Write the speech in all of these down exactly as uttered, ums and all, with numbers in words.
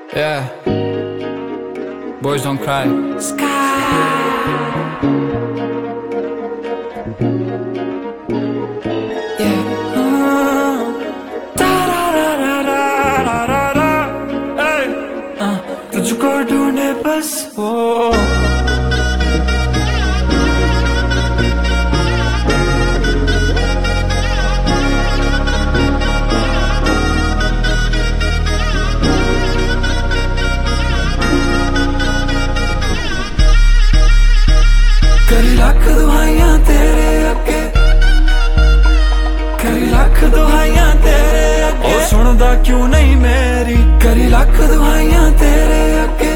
Yeah, boys don't cry. Sky. Yeah. Uh, da da da da da da da. Hey. Uh, तुझको ढूंढे बस वो करी लाख दुहाइयां तेरे अगे, करी लाख दुहाइयां तेरे अगे, ओ सुनदा क्यों नहीं मेरी। करी लाख दुहाइयां तेरे अगे,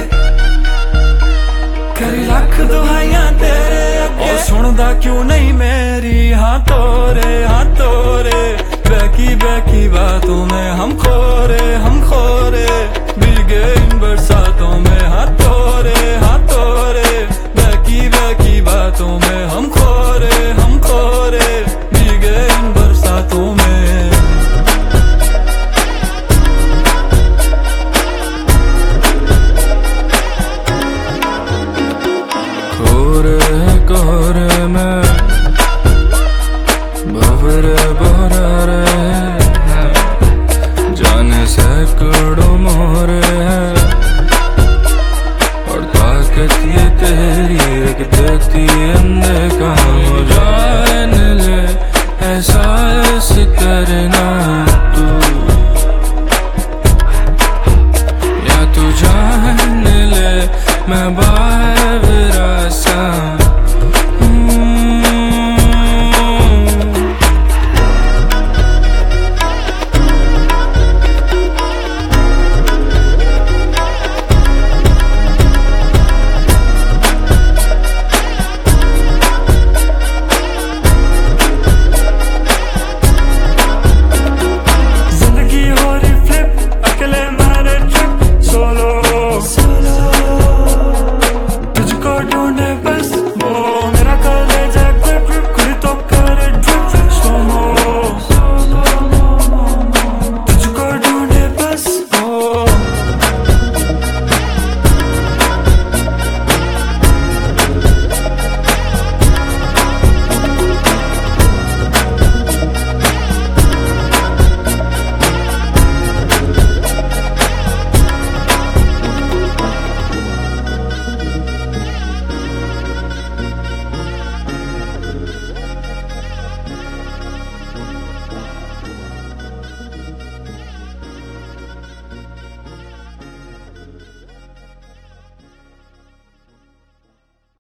करी लाख दुहाइयां तेरे अगे, ओ सुनदा क्यों नहीं मेरी। हाँ तोरे हाँ तोरे बैकी बैकी बातों में हम खोरे हम खोरे, भीगे इन बरसातों में। हाँ तोरे हाँ तोरे बैकी बैकी बातों में हम खोरे हम खोरे, भीगे इन बरसातों में। खोरे कोरे में भंवरे भरा रहे, जाने सैकड़ों